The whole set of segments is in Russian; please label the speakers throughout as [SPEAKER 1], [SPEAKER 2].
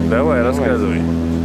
[SPEAKER 1] Давай, рассказывай.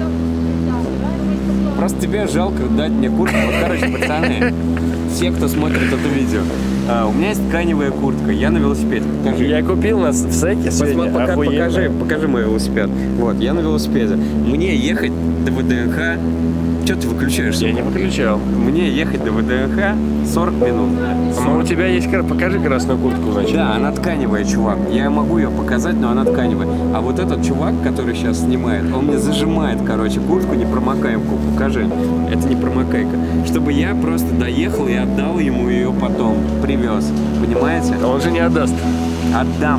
[SPEAKER 2] Просто тебе жалко дать мне куртку. Вот, короче, пацаны, все, кто смотрит это видео, у меня есть тканевая куртка, я на велосипеде. Покажи.
[SPEAKER 1] Я купил нас в Секе сегодня.
[SPEAKER 2] Покажи мой велосипед. Вот, я на велосипеде. Мне ехать до ВДНХ. Че ты выключаешься?
[SPEAKER 1] Я не выключал.
[SPEAKER 2] Мне ехать до ВДНХ 40 минут.
[SPEAKER 1] Ну, у тебя есть... Покажи красную куртку, значит.
[SPEAKER 2] Да, она тканевая, чувак. Я могу ее показать, но она тканевая. А вот этот чувак, который сейчас снимает, он мне зажимает, короче, куртку непромокаемку. Покажи. Это не промокайка. Чтобы я просто доехал и отдал ему ее потом. Привез. Понимаете?
[SPEAKER 1] Он же не отдаст.
[SPEAKER 2] Отдам.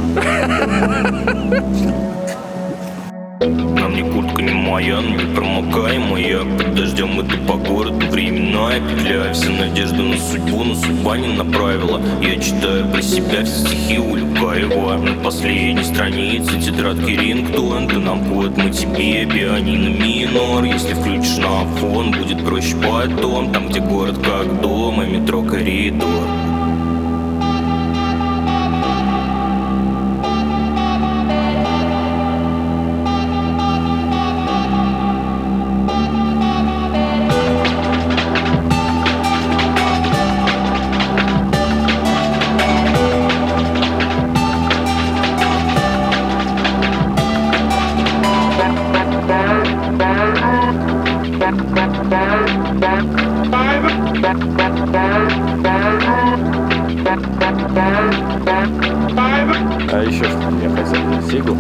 [SPEAKER 3] На мне куртка не моя, но не промокаемая. Под дождем иду по городу, временная петля. Вся надежда на судьбу, но судьба не направила. Я читаю про себя все стихи Улюкаева. На последней странице тетрадки рингтон. Ты нам код, мы тебе пианино минор. Если включишь на фон, будет проще потом. Там, где город как дом, и метро коридор.
[SPEAKER 1] А еще что мне хотели? Сигу?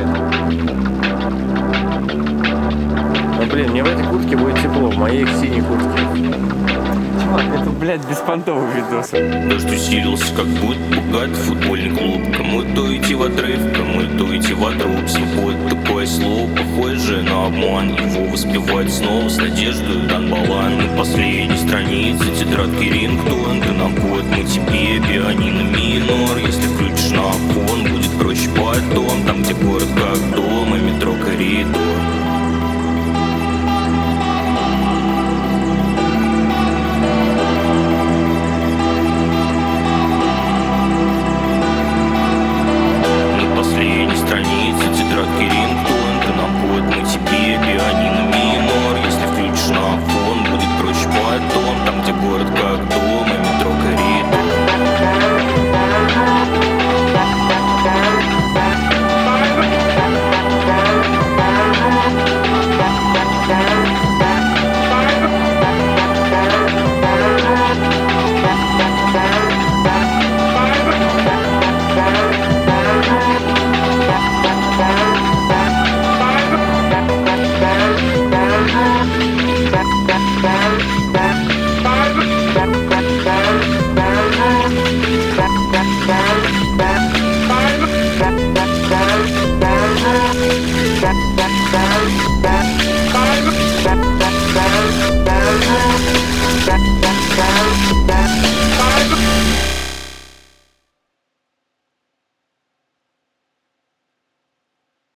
[SPEAKER 1] Ну, блин, мне в этой куртке будет тепло, в моей синей куртке.
[SPEAKER 2] Чувак, это, блядь, беспонтовый видос.
[SPEAKER 3] Дождь усилился, как будет пугать футбольный клуб. Кому-то идти в отрыв, кому-то идти в отруб. Свобода такое слово, похоже на обман. Его воспевать снова с надеждой дан балан. На последней странице тетрадки рингтон. Ты нам код, мы тебе пианино минор. Если включишь на фон,